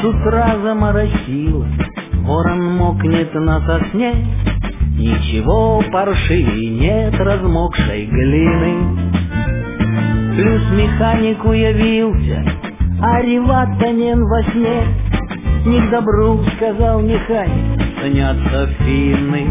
утра заморосило, ворон мокнет на сосне, ничего паршивей нет размокшей глины. Плюс механику явился, а реватанен во сне. Не к добру, сказал механик, снятся финны.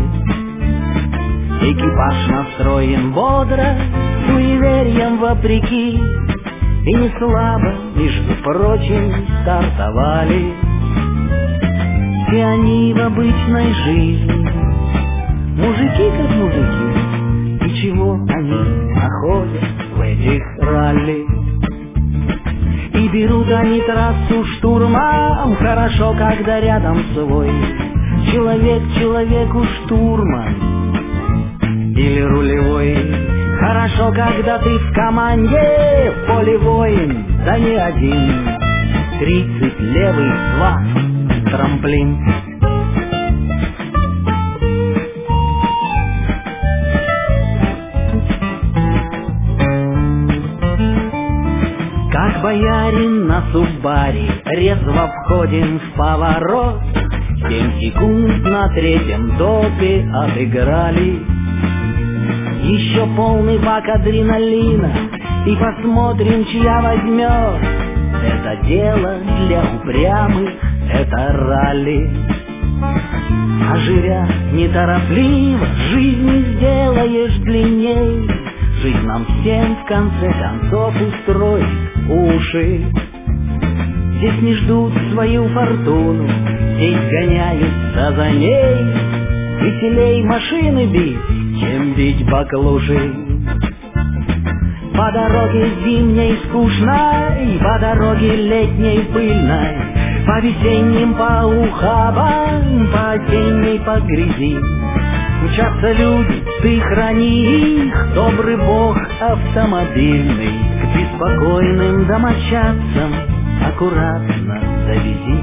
Экипаж настроен бодро, суеверием вопреки, и не слабо, между прочим, стартовали. Все они в обычной жизни, мужики как мужики, и чего они находят в этих ралли? И берут они трассу штурмом, хорошо, когда рядом свой человек человеку штурман или рулевой. Хорошо, когда ты в команде, в поле воин, да не один. 30 левый, 2, трамплин. Как боярин на суббаре, резво входим в поворот. 7 секунд на третьем допе отыграли. Еще полный бак адреналина, и посмотрим, чья возьмет. Это дело для упрямых, это ралли. А живя неторопливо, жизнь не сделаешь длинней. Жизнь нам всем в конце концов устроит уши. Здесь не ждут свою фортуну, здесь гоняются за ней. Веселей машины бить, чем бить баклуши. По дороге зимней скучной, по дороге летней пыльной, по весенним по ухабам, по осенней по грязи. Мчатся люди, ты храни их, добрый бог автомобильный. К беспокойным домочадцам аккуратно довези.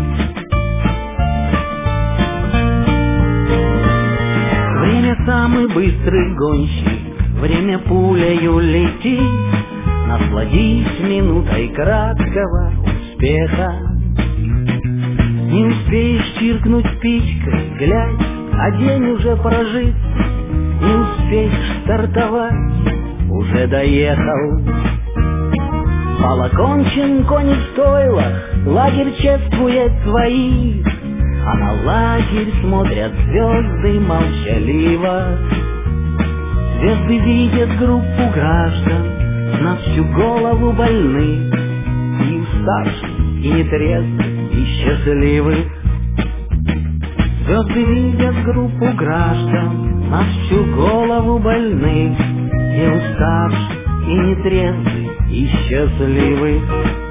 Время самый быстрый гонщик, время пулею летит. Насладись минутой краткого успеха. Не успеешь чиркнуть спичкой, глядь, а день уже прожит. Не успеешь стартовать, уже доехал. Бал окончен, кони в стойлах, лагерь чествует своих, а на лагерь смотрят звезды молчаливо. Звезды видят группу граждан, на всю голову больны, и уставших, и нетрезвых, и счастливых. Звезды видят группу граждан, на всю голову больны, и уставших, и нетрезвых, и счастливых.